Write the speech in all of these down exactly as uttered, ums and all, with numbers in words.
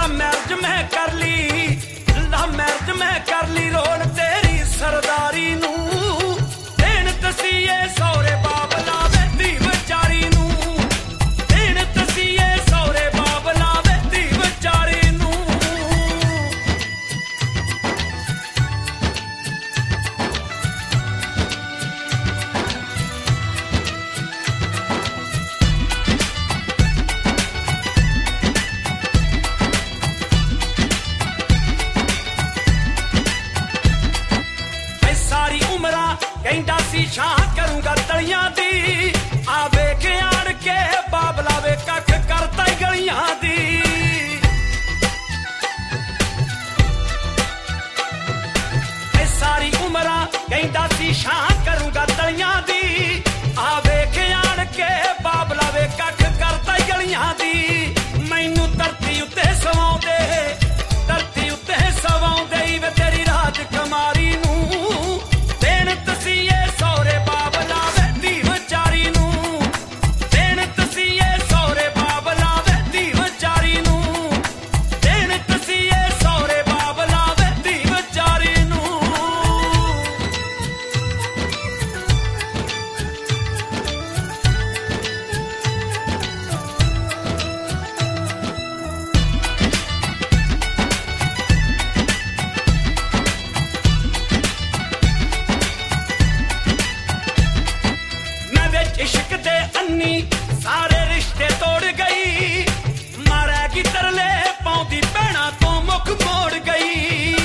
Love marriage मैं कर ली, love marriage मैं कर ली, रोन तेरी सरदारी नू देन तसीए सौरे बाबला वेदी विचारी नू, देन तसीए सौरे बाबला वेदी विचारी नू। सारी उमरा कहंदा सी छां करूंगा तलियां दी, आवे के आड़ के बाबला वे कख करता गलियां दी। सारी उमरा कहंदा सी छां करूंगा तलियां दी, आवे के आड़ के बाबला वे कख करता गलियां दी। मैनू धरती उत्ते सवाउंदे, धरती उत्ते सवाउंदे वे तेरी राज कुमारी नू देन तसीए सौरे बाबला वेदी विचारी नू, देन तसीए सौरे बाबला वेदी विचारी नू, देन तसीए सौरे बाबला वेदी विचारी नू। मैं विच इश्क दे अन्नी सारे रिश्ते तोड़ गई, मारेगी तरले पाउंदी भैणा तो मुख मोड़ गई।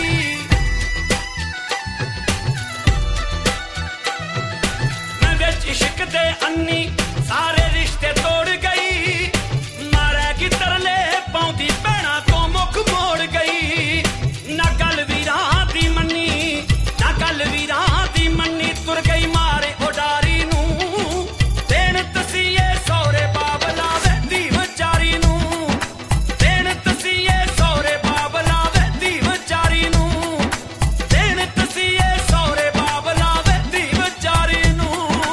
मैं विच इश्क दे अन्नी सारे रिश्ते तोड़ गई, मारेगी तरले पाउंदी भैणा तो मुख मोड़ गई। ना गल वीरां दी मन्नी, ना गल वीरां दी मन्नी, तुर गई मारे उडारी नू देन तसीए सौरे बाबला वेदी विचारी नू, देन तसीए सौरे बाबला वेदी विचारी नू, देन तसीए सौरे बाबला वेदी विचारी नू।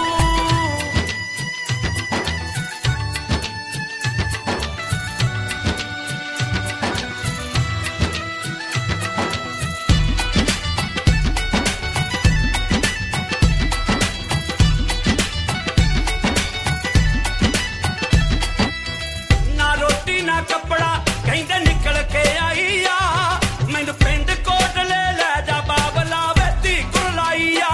ना रोटी ना कपड़ा कहंदे निकल के आई आ, मैनू पिंड कोटले लै जा बाबला वेदी कुरलाई आ।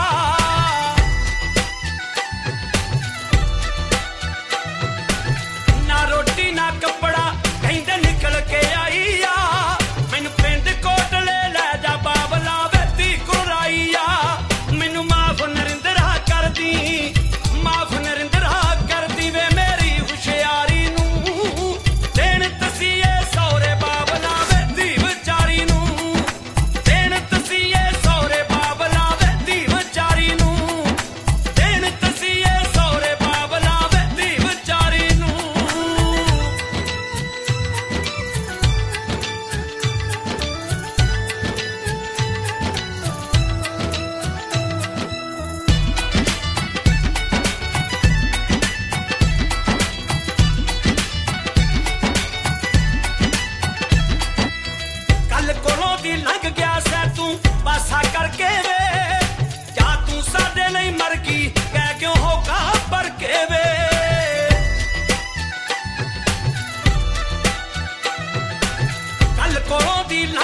ना रोटी ना कपड़ा कहंदे निकल के आई आ, मैनू पिंड कोटले लै जा बाबला वेदी कुरलाई आ। मैनू माफ नरिंदरा कर दी, माफ नरिंदरा कर दी वे मेरी हुशियारी नू देन तसीए सौरे बाबला वेदी विचारी नू, देन तसीए सौरे बाबला वेदी विचारी नू, देन तसीए सौरे बाबला वेदी विचारी नू। कल कोलों दी लंघ गया सै तू पासा करके वे, जा तू साडे नहीं मर गई कह क्यों होगा पर के वे। कल कोलों दी लंघ